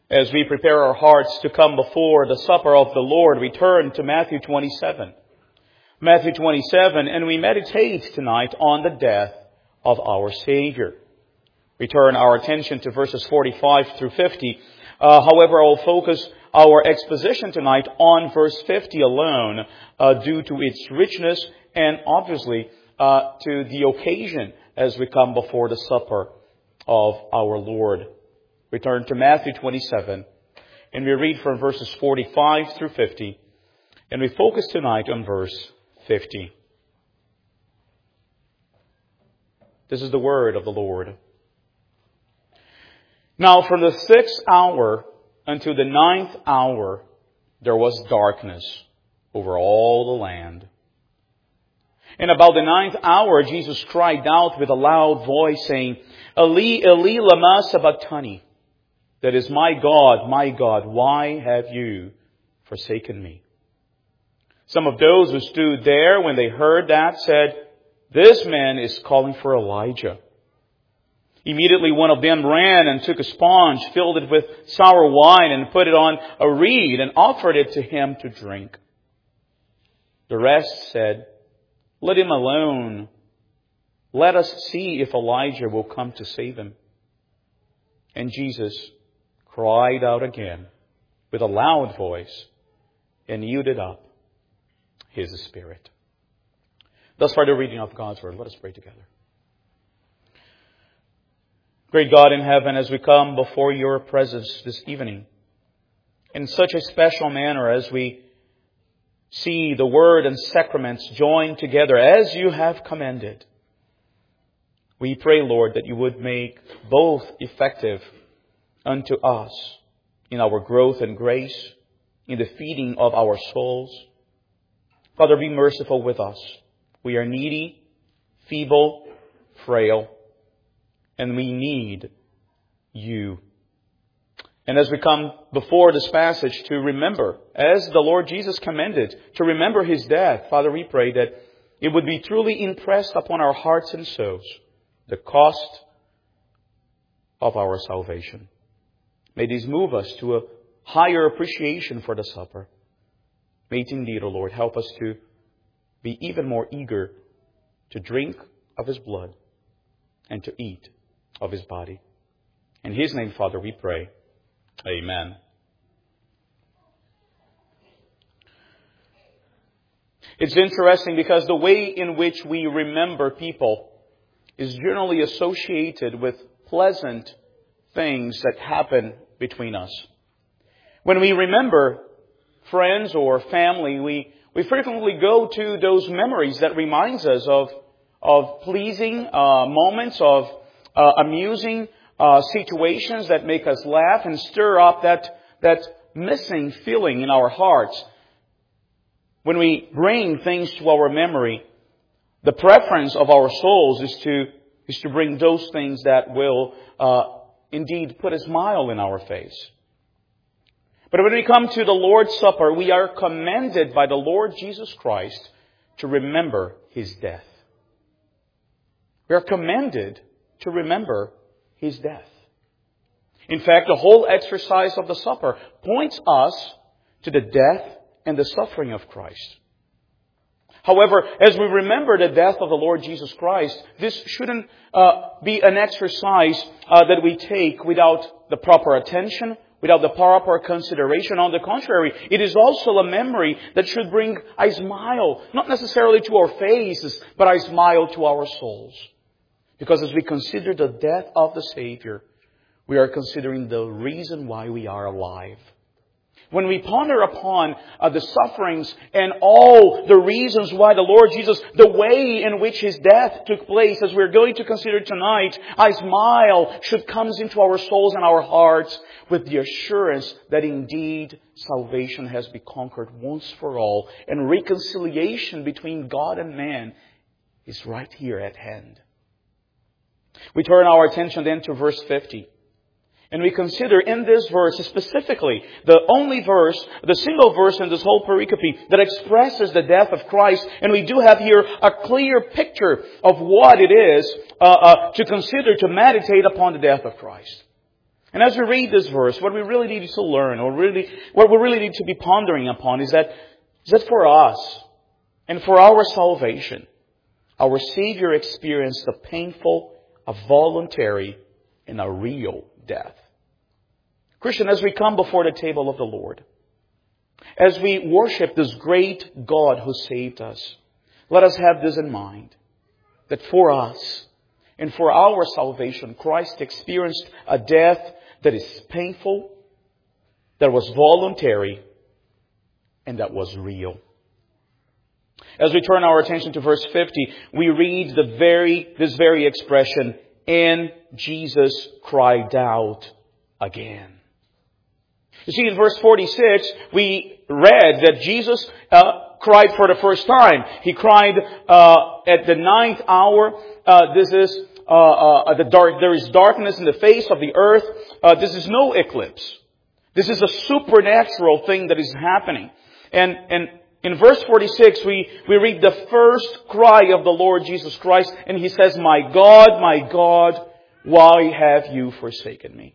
As we prepare our hearts to come before the supper of the Lord, we turn to Matthew 27. Matthew 27, and we meditate tonight on the death of our Savior. We turn our attention to verses 45 through 50. However, I will focus our exposition tonight on verse 50 alone due to its richness and obviously to the occasion as we come before the supper of our Lord. We turn to Matthew 27 and we read from verses 45 through 50, and we focus tonight on verse 50. This is the word of the Lord. Now from the 6th hour until the 9th hour, there was darkness over all the land. And about the 9th hour, Jesus cried out with a loud voice, saying, Eli, Eli, lama sabachthani. That is, my God, why have you forsaken me? Some of those who stood there when they heard that said, this man is calling for Elijah. Immediately one of them ran and took a sponge, filled it with sour wine, and put it on a reed and offered it to him to drink. The rest said, let him alone. Let us see if Elijah will come to save him. And Jesus cried out again with a loud voice and yielded up his spirit. Thus far the reading of God's word. Let us pray together. Great God in heaven, as we come before your presence this evening, in such a special manner as we see the word and sacraments joined together as you have commanded, we pray, Lord, that you would make both effective unto us in our growth and grace, in the feeding of our souls. Father, be merciful with us. We are needy, feeble, frail, and we need you. And as we come before this passage to remember, as the Lord Jesus commanded, to remember his death, Father, we pray that it would be truly impressed upon our hearts and souls the cost of our salvation. May this move us to a higher appreciation for the supper. May it indeed, O Lord, help us to be even more eager to drink of his blood and to eat of his body. In his name, Father, we pray. Amen. It's interesting because the way in which we remember people is generally associated with pleasant things that happen between us. When we remember friends or family, we frequently go to those memories that reminds us of pleasing moments, of amusing situations that make us laugh and stir up that missing feeling in our hearts. When we bring things to our memory, the preference of our souls is to bring those things that will indeed put a smile in our face. But when we come to the Lord's Supper, we are commanded by the Lord Jesus Christ to remember his death. We are commanded to remember his death. In fact, the whole exercise of the supper points us to the death and the suffering of Christ. However, as we remember the death of the Lord Jesus Christ, this shouldn't be an exercise that we take without the proper attention, without the proper consideration. On the contrary, it is also a memory that should bring a smile, not necessarily to our faces, but a smile to our souls. Because as we consider the death of the Savior, we are considering the reason why we are alive. When we ponder upon the sufferings and all the reasons why the Lord Jesus, the way in which his death took place, as we're going to consider tonight, a smile should come into our souls and our hearts with the assurance that indeed salvation has been conquered once for all, and reconciliation between God and man is right here at hand. We turn our attention then to verse 50. And we consider in this verse specifically the only verse, the single verse in this whole pericope that expresses the death of Christ. And we do have here a clear picture of what it is to consider, to meditate upon the death of Christ. And as we read this verse, what we really need to learn, what we really need to be pondering upon is that for us and for our salvation, our Savior experienced a painful, a voluntary, and a real death. Christian, as we come before the table of the Lord, as we worship this great God who saved us, let us have this in mind, that for us and for our salvation, Christ experienced a death that is painful, that was voluntary, and that was real. As we turn our attention to verse 50, we read this very expression, and Jesus cried out again. You see, in verse 46, we read that Jesus cried for the first time. He cried at the 9th hour. There is darkness in the face of the earth. This is no eclipse. This is a supernatural thing that is happening. And in verse 46, we read the first cry of the Lord Jesus Christ, and He says, my God, why have you forsaken me?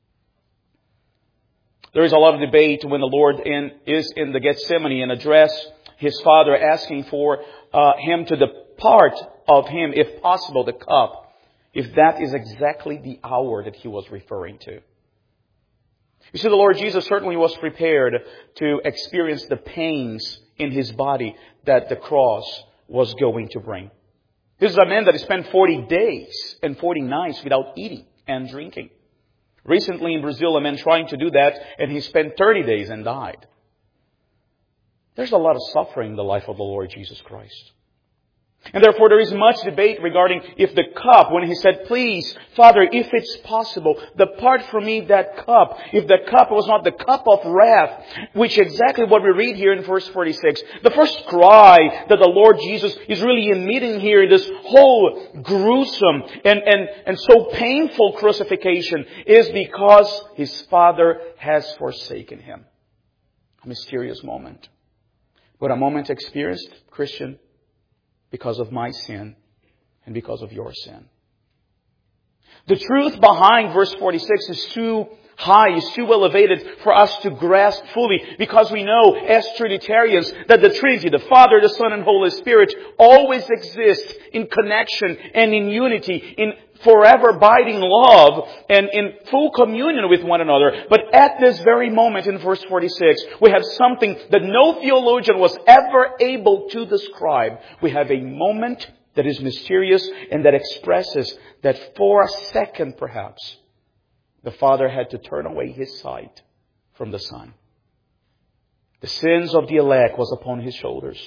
There is a lot of debate when the Lord is in the Gethsemane and address His Father, asking for Him to depart of Him, if possible, the cup, if that is exactly the hour that He was referring to. You see, the Lord Jesus certainly was prepared to experience the pains in His body that the cross was going to bring. This is a man that spent 40 days and 40 nights without eating and drinking. Recently in Brazil, a man trying to do that, and he spent 30 days and died. There's a lot of suffering in the life of the Lord Jesus Christ. And therefore there is much debate regarding if the cup, when He said, please, Father, if it's possible, depart from me that cup. If the cup was not the cup of wrath, which exactly what we read here in verse 46. The first cry that the Lord Jesus is really emitting here in this whole gruesome and so painful crucifixion is because His Father has forsaken Him. A mysterious moment. But a moment experienced, Christian, because of my sin and because of your sin. The truth behind verse 46 is too high, is too elevated for us to grasp fully, because we know as Trinitarians that the Trinity, the Father, the Son, and Holy Spirit always exist in connection and in unity, in forever abiding love and in full communion with one another. But at this very moment in verse 46, we have something that no theologian was ever able to describe. We have a moment that is mysterious and that expresses that for a second perhaps, the Father had to turn away His sight from the Son. The sins of the elect was upon His shoulders.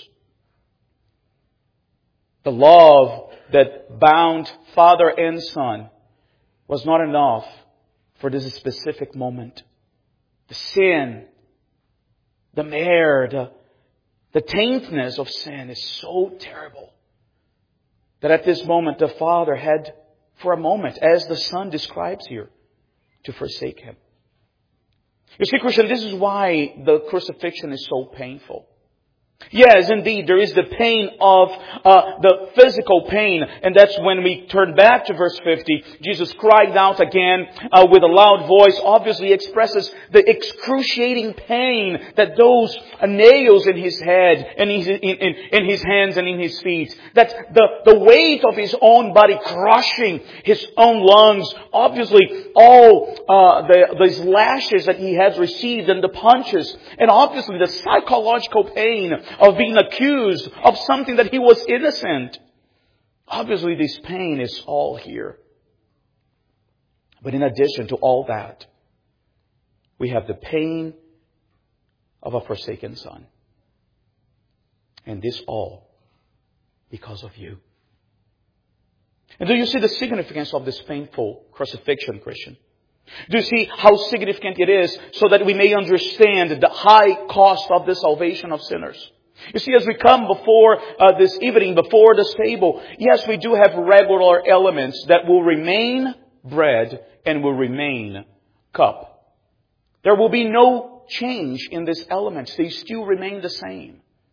The love that bound Father and Son was not enough for this specific moment. The sin, the mare, the taintness of sin is so terrible that at this moment the Father had, for a moment, as the Son describes here, to forsake Him. You see, Christian, this is why the crucifixion is so painful. Yes, indeed, there is the pain of the physical pain. And that's when we turn back to verse 50. Jesus cried out again with a loud voice, obviously expresses the excruciating pain that those nails in His head and in His hands and in His feet. That the weight of His own body crushing His own lungs. Obviously, all these lashes that He has received and the punches. And obviously the psychological pain of being accused of something that He was innocent. Obviously, this pain is all here. But in addition to all that, we have the pain of a forsaken Son. And this all because of you. And do you see the significance of this painful crucifixion, Christian? Do you see how significant it is so that we may understand the high cost of the salvation of sinners? You see, as we come before this evening, before this table, yes, we do have regular elements that will remain bread and will remain cup. There will be no change in these elements. They still remain the same.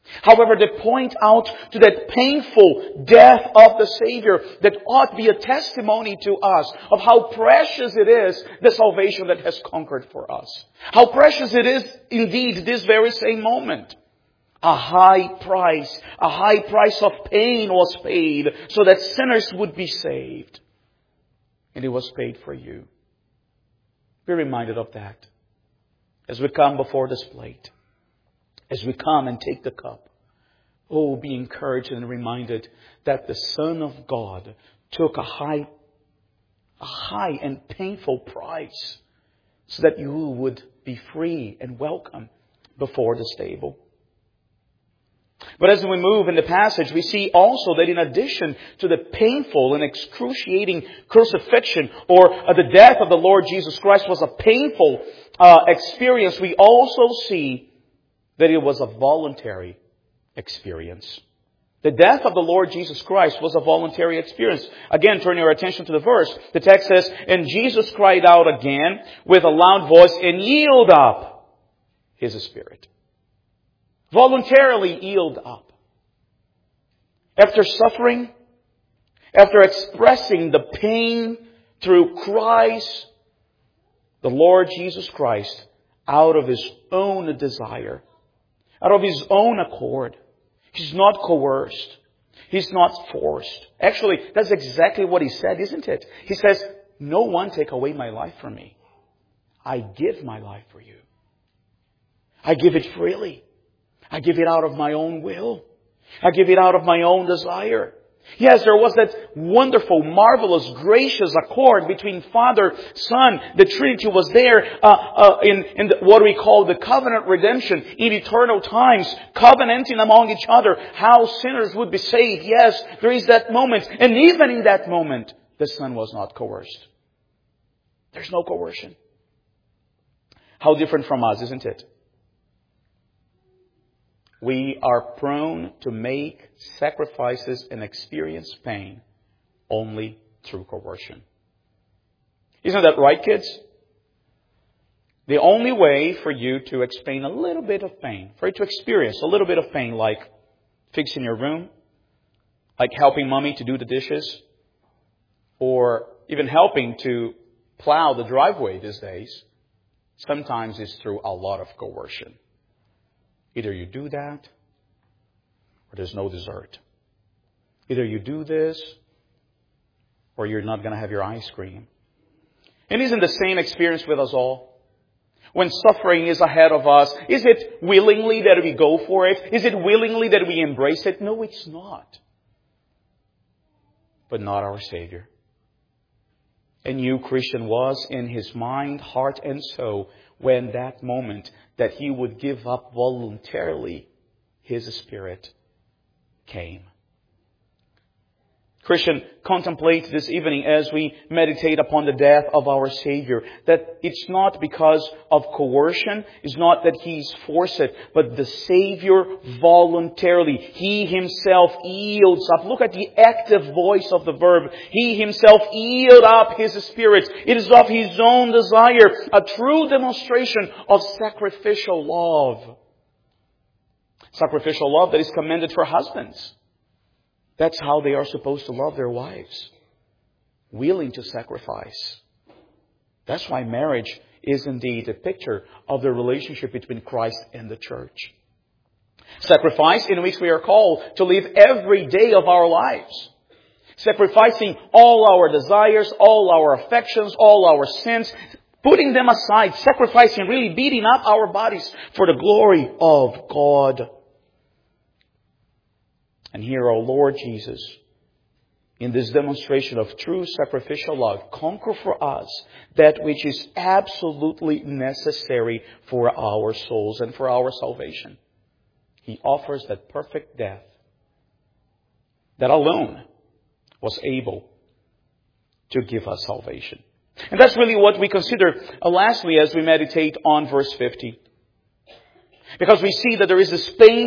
However, they point out to that painful death of the Savior that ought to be a testimony to us of how precious it is, the salvation that has conquered for us. How precious it is indeed this very same moment. A high price of pain was paid so that sinners would be saved. And it was paid for you. Be reminded of that as we come before this plate. As we come and take the cup, oh, be encouraged and reminded that the Son of God took a high and painful price so that you would be free and welcome before this table. But as we move in the passage, we see also that in addition to the painful and excruciating crucifixion or the death of the Lord Jesus Christ was a painful experience, we also see that it was a voluntary experience. The death of the Lord Jesus Christ was a voluntary experience. Again, turn your attention to the verse. The text says, "And Jesus cried out again with a loud voice and yielded up His spirit." Voluntarily yield up. After suffering, after expressing the pain through cries, the Lord Jesus Christ, out of His own desire, out of His own accord. He's not coerced. He's not forced. Actually, that's exactly what He said, isn't it? He says, "No one take away my life from me. I give my life for you. I give it freely. I give it out of my own will. I give it out of my own desire." Yes, there was that wonderful, marvelous, gracious accord between Father, Son. The Trinity was there in what we call the covenant redemption in eternal times, covenanting among each other how sinners would be saved. Yes, there is that moment. And even in that moment, the Son was not coerced. There's no coercion. How different from us, isn't it? We are prone to make sacrifices and experience pain only through coercion. Isn't that right, kids? The only way for you to explain a little bit of pain, for you to experience a little bit of pain, like fixing your room, like helping mommy to do the dishes, or even helping to plow the driveway these days, sometimes is through a lot of coercion. Either you do that, or there's no dessert. Either you do this, or you're not going to have your ice cream. And isn't the same experience with us all? When suffering is ahead of us, is it willingly that we go for it? Is it willingly that we embrace it? No, it's not. But not our Savior. And you, Christian, was in His mind, heart, and soul when that moment that He would give up voluntarily His Spirit came. Christian, contemplate this evening as we meditate upon the death of our Savior, that it's not because of coercion, it's not that He's forced it, but the Savior voluntarily, He Himself yields up. Look at the active voice of the verb. He Himself yields up His Spirit. It is of His own desire, a true demonstration of sacrificial love. Sacrificial love that is commended for husbands. That's how they are supposed to love their wives. Willing to sacrifice. That's why marriage is indeed a picture of the relationship between Christ and the church. Sacrifice in which we are called to live every day of our lives. Sacrificing all our desires, all our affections, all our sins, putting them aside, sacrificing, really beating up our bodies for the glory of God. And here, our Lord Jesus, in this demonstration of true sacrificial love, conquer for us that which is absolutely necessary for our souls and for our salvation. He offers that perfect death that alone was able to give us salvation. And that's really what we consider lastly as we meditate on verse 50. Because we see that there is this pain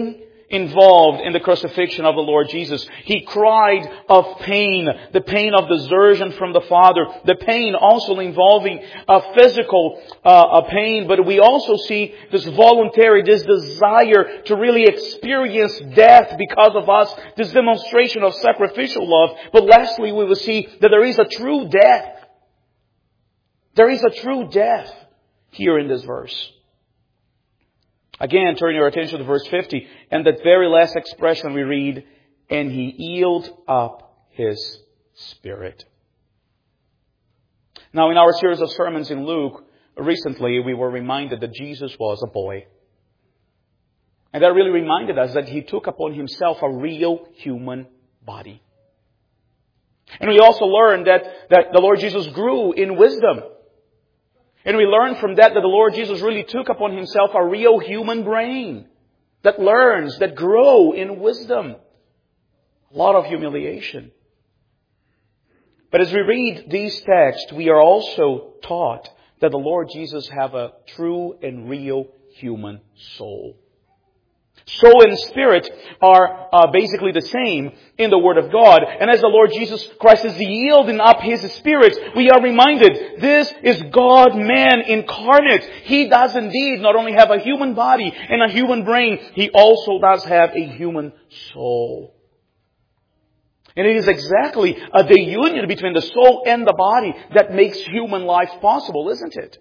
involved in the crucifixion of the Lord Jesus. He cried of pain, the pain of desertion from the Father, the pain also involving physical pain, but we also see this voluntary, this desire to really experience death because of us, this demonstration of sacrificial love. But lastly, we will see that there is a true death. There is a true death here in this verse. Again, turn your attention to verse 50. And that very last expression we read, and He yielded up His Spirit. Now, in our series of sermons in Luke, recently we were reminded that Jesus was a boy. And that really reminded us that He took upon Himself a real human body. And we also learned that the Lord Jesus grew in wisdom. And we learn from that the Lord Jesus really took upon Himself a real human brain that learns, that grows in wisdom. A lot of humiliation. But as we read these texts, we are also taught that the Lord Jesus have a true and real human soul. Soul and spirit are basically the same in the Word of God. And as the Lord Jesus Christ is yielding up His Spirit, we are reminded this is God-man incarnate. He does indeed not only have a human body and a human brain, He also does have a human soul. And it is exactly the union between the soul and the body that makes human life possible, isn't it?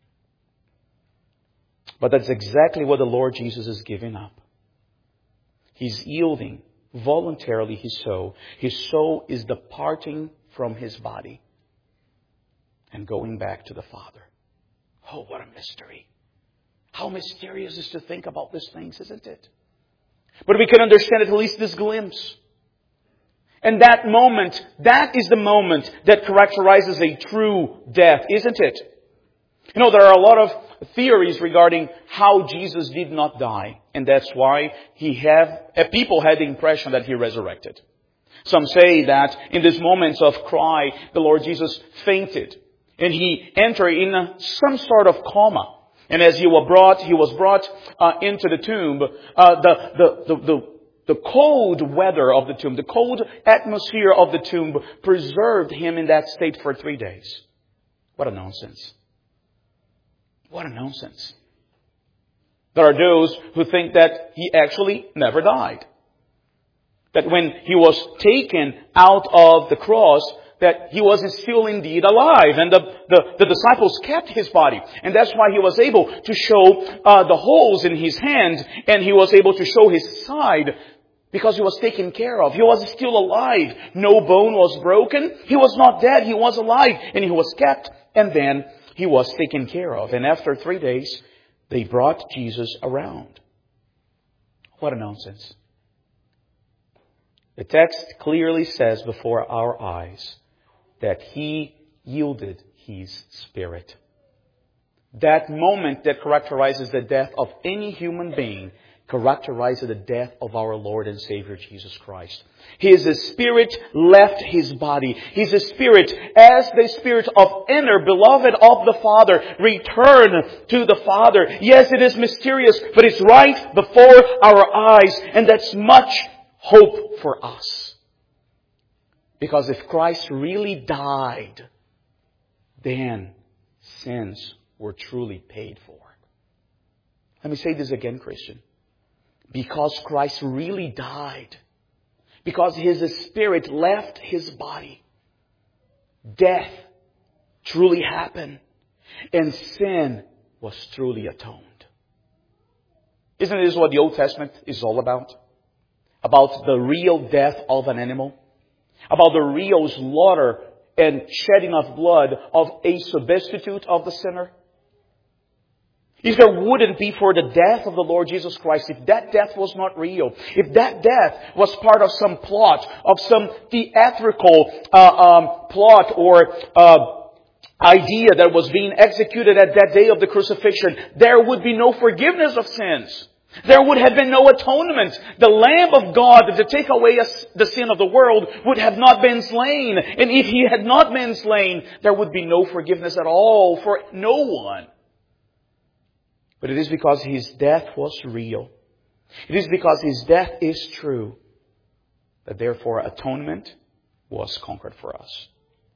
But that's exactly what the Lord Jesus is giving up. He's yielding voluntarily His soul. His soul is departing from His body and going back to the Father. Oh, what a mystery. How mysterious is to think about these things, isn't it? But we can understand at least this glimpse. And that moment, that is the moment that characterizes a true death, isn't it? You know, there are a lot of theories regarding how Jesus did not die. And that's why people had the impression that He resurrected. Some say that in these moments of cry, the Lord Jesus fainted. And He entered in some sort of coma. And as He was brought into the tomb, the cold weather of the tomb, the cold atmosphere of the tomb preserved Him in that state for 3 days. What a nonsense. What a nonsense. There are those who think that He actually never died. That when He was taken out of the cross, that He was still indeed alive. And the disciples kept His body. And that's why He was able to show the holes in His hands. And He was able to show His side. Because He was taken care of. He was still alive. No bone was broken. He was not dead. He was alive. And He was kept. And then He was taken care of. And after 3 days, they brought Jesus around. What a nonsense. The text clearly says before our eyes that He yielded His Spirit. That moment that characterizes the death of any human being characterizes the death of our Lord and Savior Jesus Christ. His Spirit left His body. His Spirit, as the Spirit of inner beloved of the Father, returned to the Father. Yes, it is mysterious, but it's right before our eyes. And that's much hope for us. Because if Christ really died, then sins were truly paid for. Let me say this again, Christian. Because Christ really died. Because His Spirit left His body. Death truly happened. And sin was truly atoned. Isn't this what the Old Testament is all about? About the real death of an animal? About the real slaughter and shedding of blood of a substitute of the sinner? If there wouldn't be for the death of the Lord Jesus Christ, if that death was not real, if that death was part of some plot, of some theatrical plot or idea that was being executed at that day of the crucifixion, there would be no forgiveness of sins. There would have been no atonement. The Lamb of God to take away the sin of the world would have not been slain. And if He had not been slain, there would be no forgiveness at all for no one. But it is because His death was real. It is because His death is true that therefore atonement was conquered for us.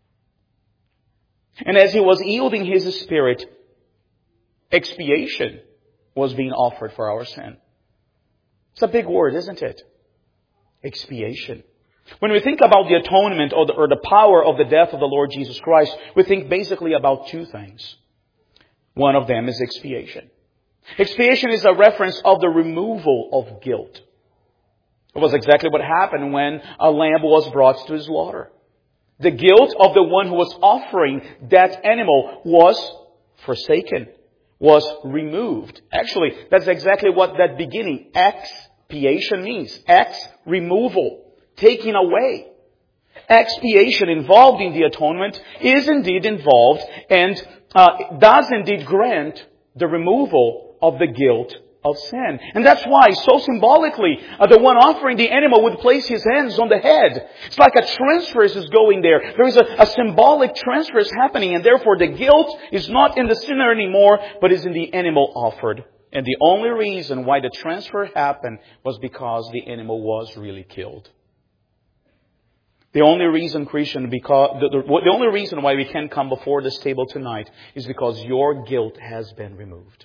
And as He was yielding His Spirit, expiation was being offered for our sin. It's a big word, isn't it? Expiation. When we think about the atonement or the power of the death of the Lord Jesus Christ, we think basically about two things. One of them is expiation. Expiation is a reference of the removal of guilt. It was exactly what happened when a lamb was brought to slaughter. The guilt of the one who was offering that animal was forsaken, was removed. Actually, that's exactly what that beginning, expiation, means. Removal, taking away. Expiation involved in the atonement is indeed involved and does indeed grant the removal of the guilt of sin. And that's why, so symbolically, the one offering the animal would place his hands on the head. It's like a transfer is going there. There is a symbolic transfer is happening, and therefore the guilt is not in the sinner anymore, but is in the animal offered. And the only reason why the transfer happened was because the animal was really killed. The only reason, Christian, the only reason why we can come before this table tonight is because your guilt has been removed.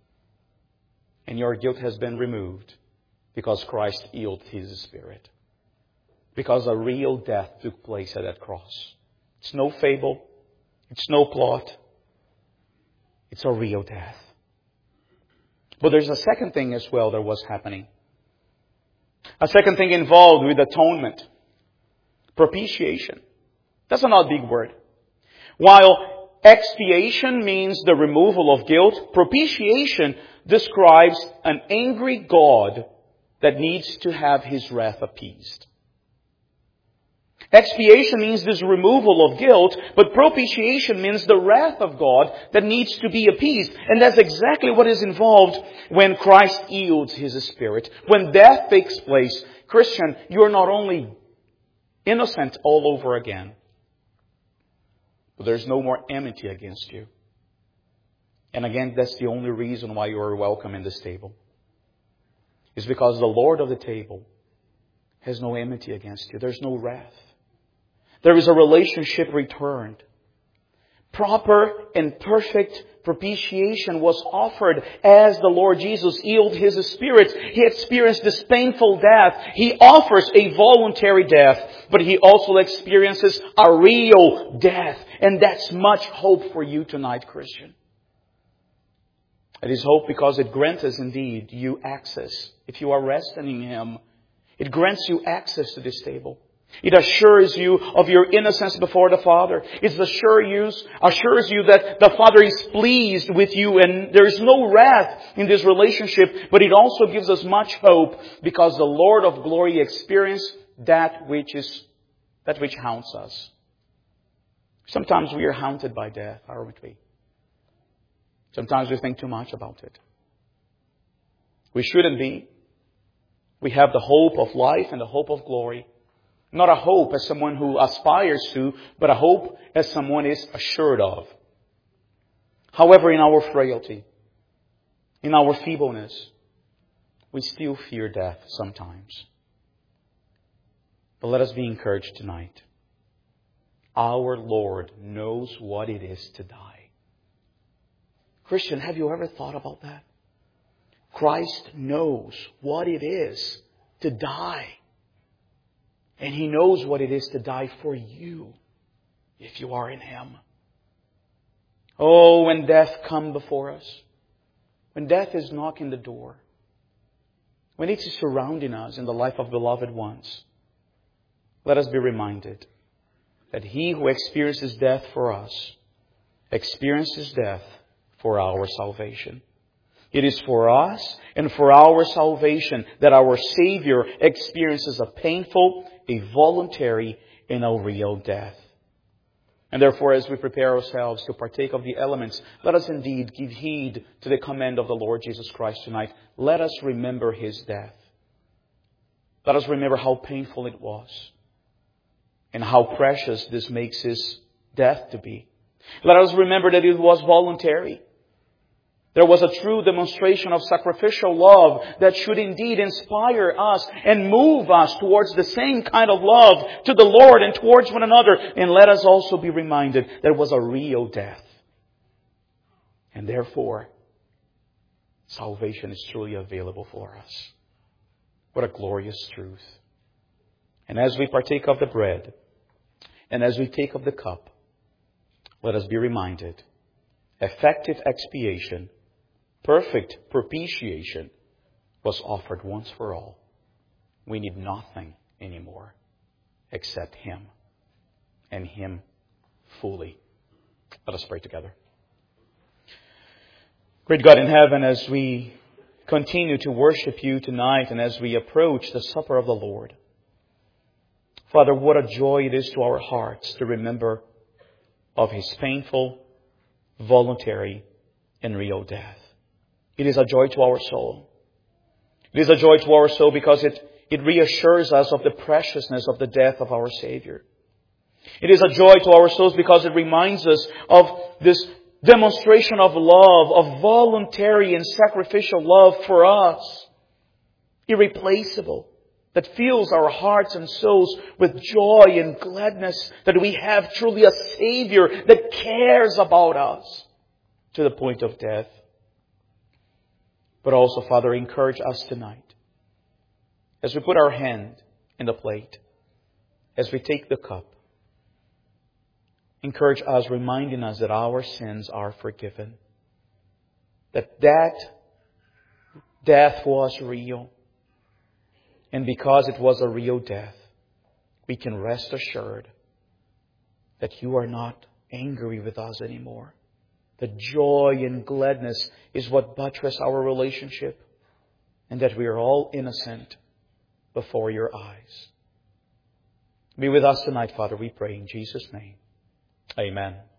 And your guilt has been removed because Christ yielded His Spirit. Because a real death took place at that cross. It's no fable. It's no plot. It's a real death. But there's a second thing as well that was happening. A second thing involved with atonement. Propitiation. That's another big word. While expiation means the removal of guilt, propitiation describes an angry God that needs to have His wrath appeased. Expiation means this removal of guilt, but propitiation means the wrath of God that needs to be appeased. And that's exactly what is involved when Christ yields His Spirit. When death takes place, Christian, you are not only innocent all over again, but there's no more enmity against you. And again, that's the only reason why you are welcome in this table. It's because the Lord of the table has no enmity against you. There's no wrath. There is a relationship returned. Proper and perfect propitiation was offered as the Lord Jesus yielded His Spirit. He experienced this painful death. He offers a voluntary death, but He also experiences a real death. And that's much hope for you tonight, Christian. It is hope because it grants us indeed you access. If you are resting in Him, it grants you access to this table. It assures you of your innocence before the Father. It assures you that the Father is pleased with you and there is no wrath in this relationship. But it also gives us much hope because the Lord of glory experienced that which haunts us. Sometimes we are haunted by death, aren't we? Sometimes we think too much about it. We shouldn't be. We have the hope of life and the hope of glory. Not a hope as someone who aspires to, but a hope as someone is assured of. However, in our frailty, in our feebleness, we still fear death sometimes. But let us be encouraged tonight. Our Lord knows what it is to die. Christian, have you ever thought about that? Christ knows what it is to die. And He knows what it is to die for you if you are in Him. Oh, when death comes before us, when death is knocking the door, when it is surrounding us in the life of beloved ones, let us be reminded that He who experiences death for us experiences death for our salvation. It is for us and for our salvation that our Savior experiences a painful, a voluntary, and a real death. And therefore, as we prepare ourselves to partake of the elements, let us indeed give heed to the command of the Lord Jesus Christ tonight. Let us remember His death. Let us remember how painful it was and how precious this makes His death to be. Let us remember that it was voluntary. There was a true demonstration of sacrificial love that should indeed inspire us and move us towards the same kind of love to the Lord and towards one another. And let us also be reminded that it was a real death. And therefore, salvation is truly available for us. What a glorious truth. And as we partake of the bread, and as we take of the cup, let us be reminded, effective expiation, perfect propitiation was offered once for all. We need nothing anymore except Him, and Him fully. Let us pray together. Great God in heaven, as we continue to worship You tonight and as we approach the supper of the Lord, Father, what a joy it is to our hearts to remember of His painful, voluntary, and real death. It is a joy to our soul. It is a joy to our soul because it reassures us of the preciousness of the death of our Savior. It is a joy to our souls because it reminds us of this demonstration of love, of voluntary and sacrificial love for us. Irreplaceable. That fills our hearts and souls with joy and gladness that we have truly a Savior that cares about us to the point of death. But also, Father, encourage us tonight as we put our hand in the plate, as we take the cup. Encourage us, reminding us that our sins are forgiven. That death was real. And because it was a real death, we can rest assured that You are not angry with us anymore. The joy and gladness is what buttress our relationship, and that we are all innocent before Your eyes. Be with us tonight, Father, we pray in Jesus' name. Amen.